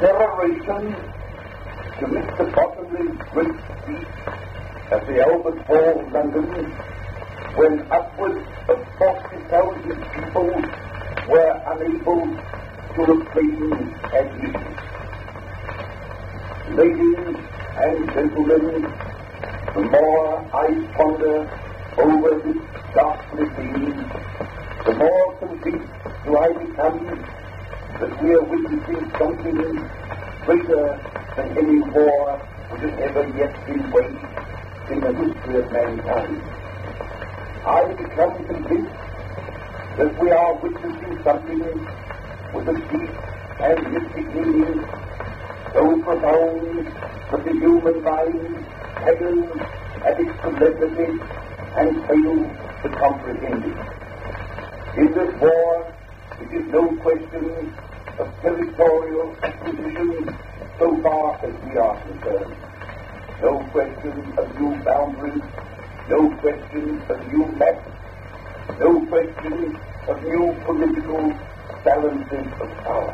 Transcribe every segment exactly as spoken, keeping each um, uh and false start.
peroration to Mister Bottomley's great speech at the Albert Hall, London, when upwards of forty thousand people were unable to obtain admission. Ladies and gentlemen, the more I ponder over this ghastly theme, the more convinced do I become that we are witnessing something greater than any war which has ever yet been waged in the history of mankind. I become convinced that we are witnessing something with a deep and mystic meaning so profound that the human mind haggles at its solemnity and fails to comprehend it. In this war, it is no question of territorial acquisition so far as we are concerned. No question of new boundaries, no question of new maps, no question of new political balances of power.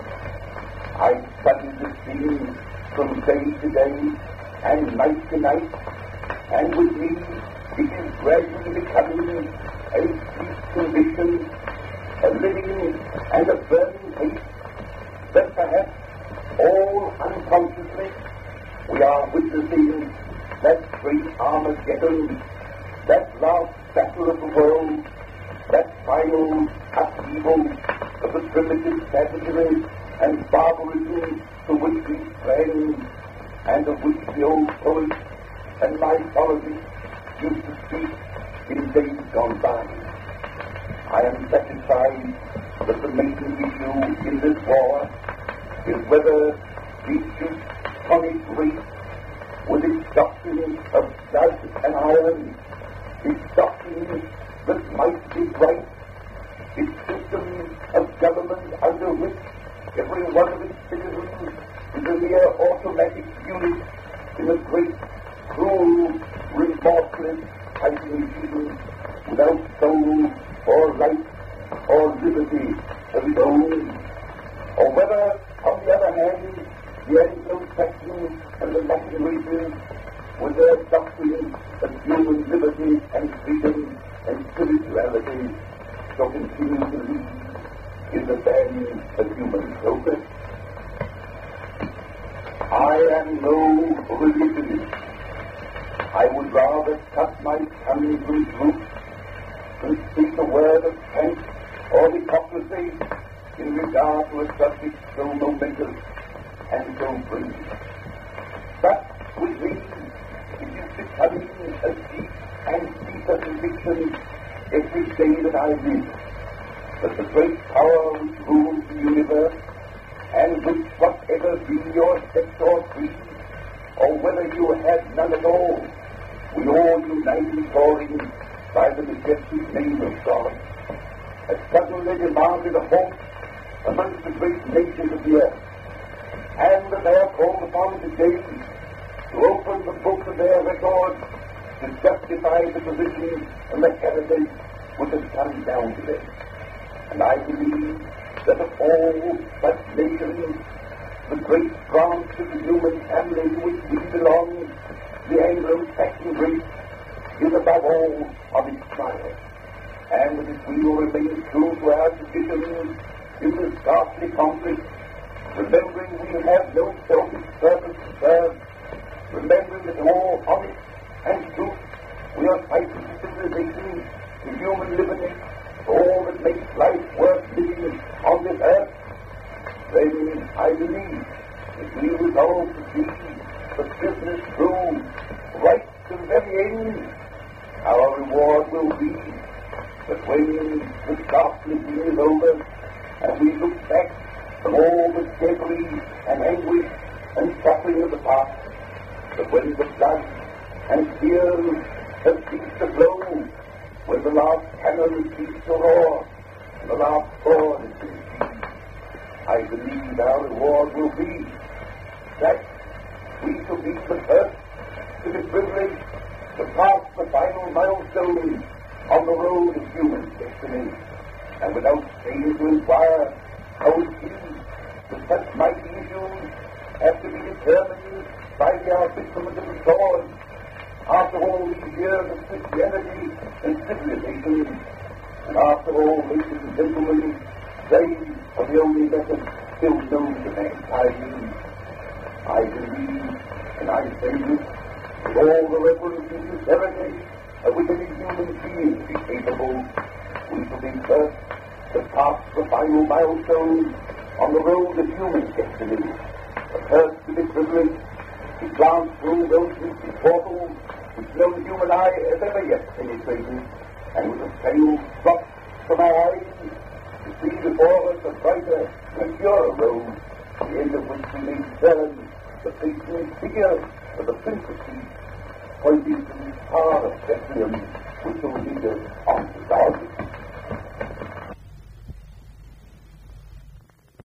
I study the scene from day to day and night to night, and with me it is gradually becoming a deep conviction, a living and a burning hate, that perhaps all unconsciously we are witnessing that great Armageddon, that last battle of the world, that final upheaval of the primitive savagery and barbarism to which we sprang, and of which the old poets and mythologists used to speak in days gone by. I am satisfied that the main issue in this war is whether the Teutonic race, with its doctrine of blood and iron, its doctrine that might be right, its system of government under which every one of its citizens is a mere automatic unit in a great, cruel, remorseless fighting machine without soul or life or liberty of its own, or whether, on the other hand, the Anglo-Saxons and the Latin races, with their doctrine of human liberty and freedom and spirituality, shall continue to lead in the van of human progress. I am no religionist. I would rather cut my tongue to its roots than speak a word of thanks or hypocrisy in regard to a subject so momentous and so brilliant. But with me, it is becoming a deep and deeper conviction every day that I live, that the great power which rules the universe, and which, whatever be your sect or creed, or whether you have none at all, we all unite in calling by the majestic name of God, has suddenly demanded a halt amongst the great nations of the earth, and that they are called upon today to open the book of their records to justify the position and the heritage which has come down to them. And I believe that of all such nations, the great branch of the human family to which we belong, the Anglo-Saxon race, is above all of its trial. And that if we will remain true to our traditions in this ghastly conflict, remembering we have no selfish purpose to serve, remembering that all honest and truth, we are fighting for civilization, for human liberty, for all that makes life worth living on this earth, then I believe if we resolve to see the business through right to the very end, our reward will be that when the ghastly thing is over, and we look back from all the debris and anguish and suffering of the past, that when the blood and tears have ceased to flow, when the last cannon ceased to roar, and the last sword has been sheathed, I believe our reward will be that we shall be the first to be privileged to pass the final milestone on the road of human destiny, and without staying to inquire how it is that such mighty issues determined by the arbitrament of the sword, after all these years of Christianity and civilization, and after all, ladies and gentlemen, they are the only method still known to mankind. I believe, and I say this with all the reverence and sincerity of which any human being is capable, we shall be first to pass the final milestone on the road to human destiny, the first to be privileged to glance through those mystic portals which no human eye has ever yet penetrated, and with a sail struck from our eyes, to see before us a brighter and purer road, the end of which we may discern the patient figure of the Prince of Peace, pointing to the star of Bethlehem,